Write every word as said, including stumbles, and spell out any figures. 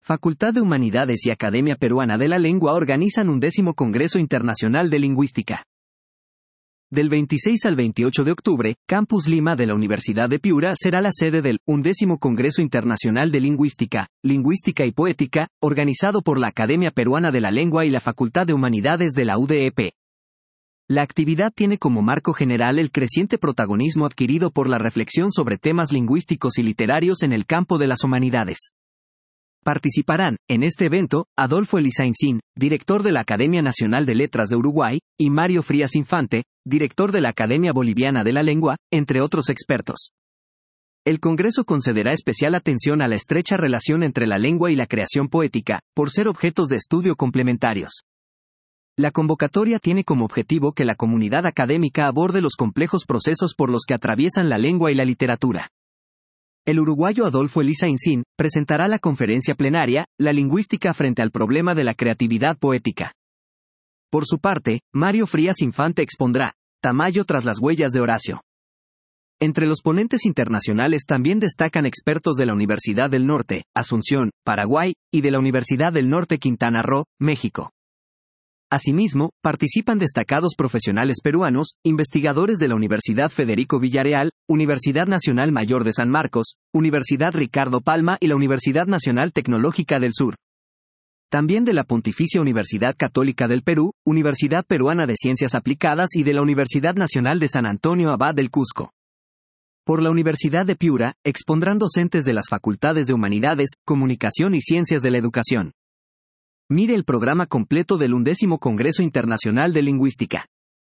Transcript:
Facultad de Humanidades y Academia Peruana de la Lengua organizan undécimo Congreso Internacional de Lingüística. Del veintiséis al veintiocho de octubre, Campus Lima de la Universidad de Piura será la sede del undécimo Congreso Internacional de Lingüística, Lingüística y Poética, organizado por la Academia Peruana de la Lengua y la Facultad de Humanidades de la U D E P. La actividad tiene como marco general el creciente protagonismo adquirido por la reflexión sobre temas lingüísticos y literarios en el campo de las humanidades. Participarán, en este evento, Adolfo Elizaincín, director de la Academia Nacional de Letras de Uruguay, y Mario Frías Infante, director de la Academia Boliviana de la Lengua, entre otros expertos. El Congreso concederá especial atención a la estrecha relación entre la lengua y la creación poética, por ser objetos de estudio complementarios. La convocatoria tiene como objetivo que la comunidad académica aborde los complejos procesos por los que atraviesan la lengua y la literatura. El uruguayo Adolfo Elizaincín presentará la conferencia plenaria, La lingüística frente al problema de la creatividad poética. Por su parte, Mario Frías Infante expondrá, Tamayo tras las huellas de Horacio. Entre los ponentes internacionales también destacan expertos de la Universidad del Norte, Asunción, Paraguay, y de la Universidad del Norte Quintana Roo, México. Asimismo, participan destacados profesionales peruanos, investigadores de la Universidad Federico Villarreal, Universidad Nacional Mayor de San Marcos, Universidad Ricardo Palma y la Universidad Nacional Tecnológica del Sur. También de la Pontificia Universidad Católica del Perú, Universidad Peruana de Ciencias Aplicadas y de la Universidad Nacional de San Antonio Abad del Cusco. Por la Universidad de Piura, expondrán docentes de las Facultades de Humanidades, Comunicación y Ciencias de la Educación. Mire el programa completo del undécimo Congreso Internacional de Lingüística.